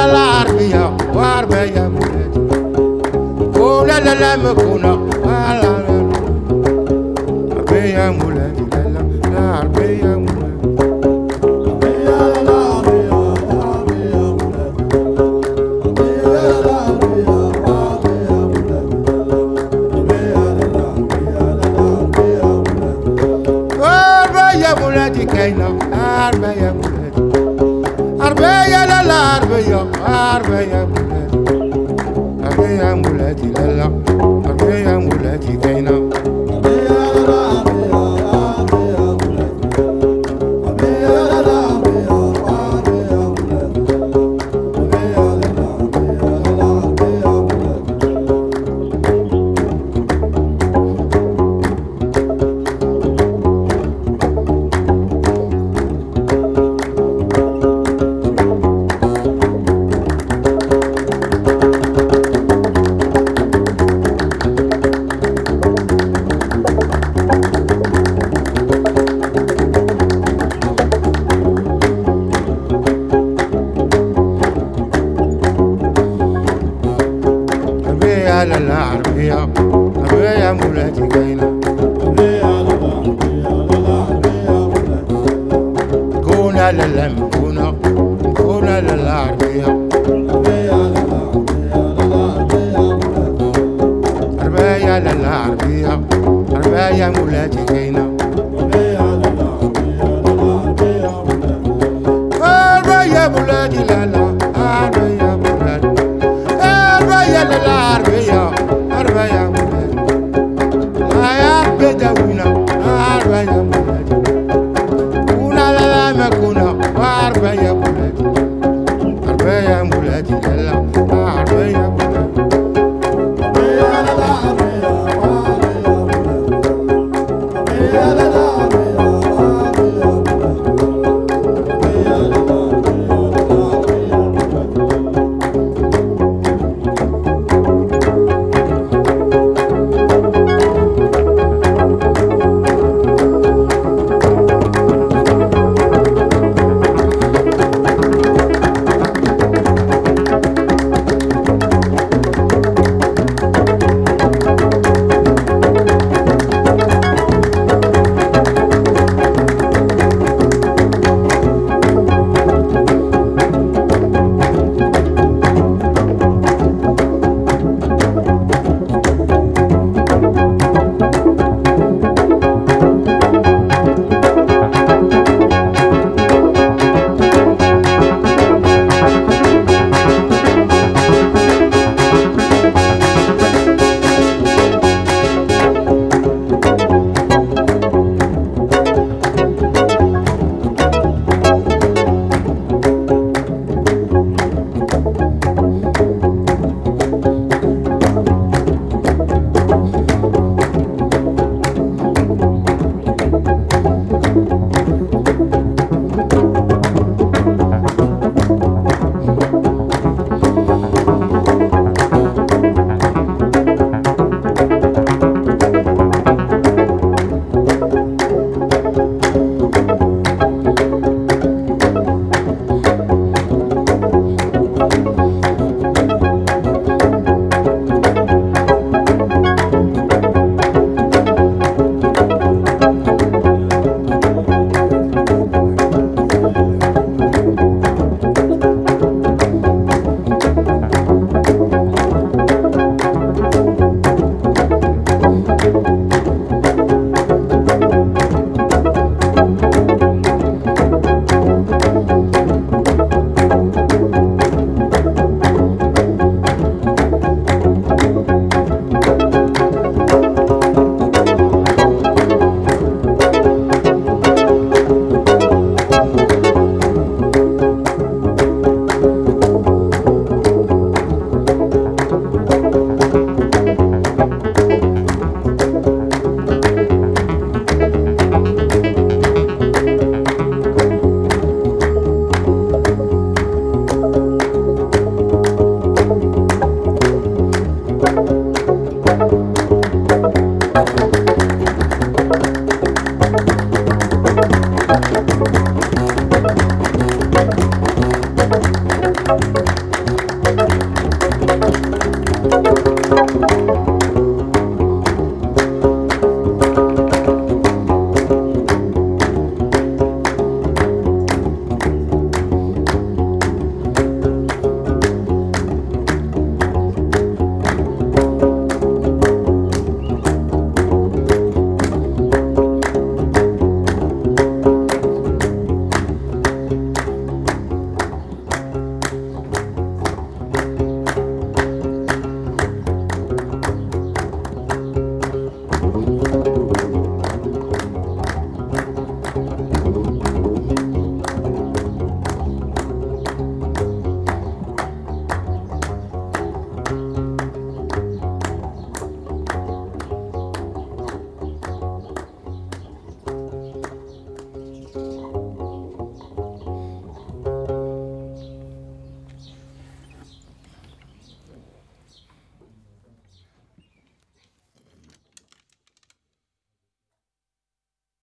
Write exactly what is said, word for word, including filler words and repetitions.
la la arbia warbe ya mulati kuna la la mekuna ala arbe ya mulati la la arbe ya mulati kaina arbeya mulati arbeya la la arbeya arbeya mulati arbeya mulati la la arbeya mulati kaina arbeya la la arbeya arbeya mulati arbeya la la arbeya arbeya mulati arbeya la la arbeya la arbeya la la arbia arbia mulati kaina arbia la la arbia la la arbia mulati kuna la la kuna kuna la la arbia arbia la la arbia la la arbia mulati arbia la la arbia arbia mulati kaina arbia la la arbia la la arbia mulati arbia mulati la la arbia mulati arbia la la arbia arbia mulati aya beda wina arbia mulati kuna la la mekuna arbia mulati arbia mulati la la arbia mulati arbia la la arbia arbia la la arbia